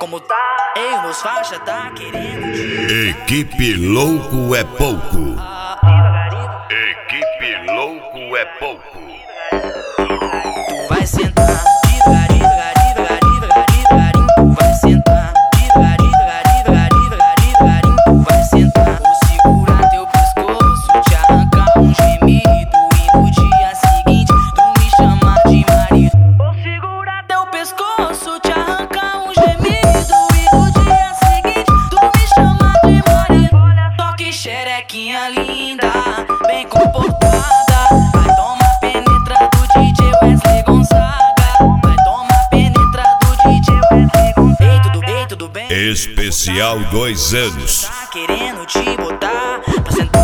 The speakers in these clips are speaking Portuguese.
como tá? Ei, meus faixa tá querendo te... Equipe Louco é Pouco. Equipe Louco é Pouco. Tu vai sentar devagarinho, tu vai sentar devagarinho, tu vai sentar. Vou segurar teu pescoço, te arrancar um gemido e no dia seguinte tu me chamar de marido. Vou segurar teu pescoço, te arrancar um gemido e no dia seguinte tu me chamar de marido. Só que xerequinha linda, bem comportada, vai tomar penetra do DJ Wesley Gonzaga. Vai tomar penetra do DJ Wesley Gonzaga. Ei, tudo bem, tudo bem? Especial 2 anos. Tá querendo te botar pra sentar.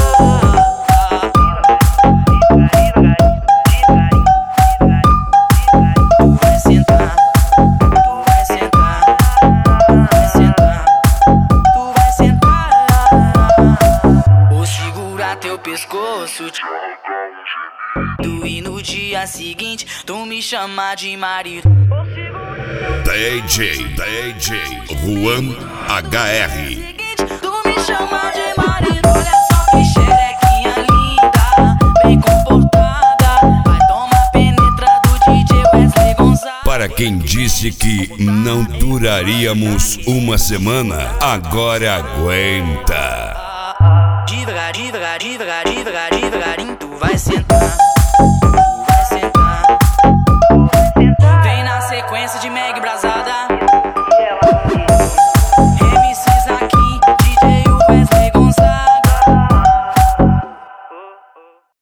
Tu vai sentar, tu vai sentar, tu vai sentar, tu vai sentar. Vou segurar teu pescoço, te arrancar um gemido e no dia seguinte tu me chamar de marido. DJ Juan HR. Seguinte, tu me chama de marido. Olha só que xerequinha linda, bem comportada, vai tomar penetra do DJ Wesley Gonzaga. Para quem disse que não duraríamos uma semana, agora aguenta. Devagar, devagar, devagar, devagar.